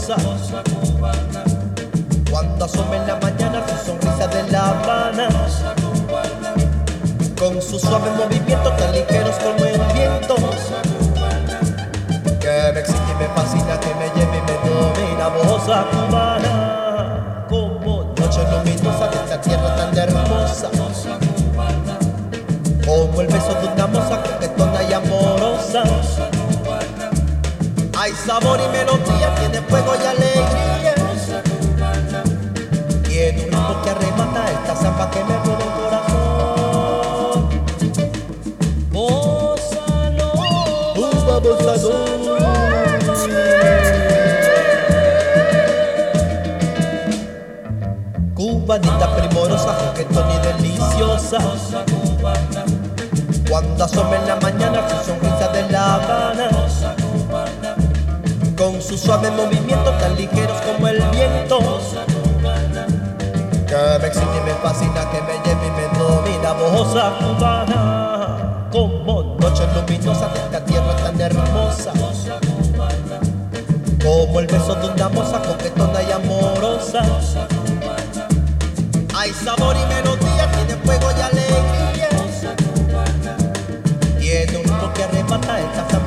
sabrosa. Cuando asome en la mañana su sonrisa de La Habana, con sus suaves movimientos tan ligeros como el viento, que me excita y me fascina, que me lleva y me domina. Bossa cubana, como noche luminosa de esta tierra tan hermosa, como el beso de una moza coquetona y amorosa. Hay sabor y melodía, tiene fuego y alegría, tiene un ritmo que arrebata esta zamba que me roba el corazón. Bossa nova, bossa nova. Cubanita primorosa, coquetona y deliciosa. Cuando asome en la mañana su sonrisa de La Habana, con sus suaves movimientos tan ligeros como el viento, que me excita y me fascina, que me lleva y me domina. Bossa cubana, como noche luminosa de esta tierra tan hermosa, como el beso de una moza coquetona y amorosa. Hay sabor y melodía, tiene fuego y alegría, tiene un ritmo que arrebata esta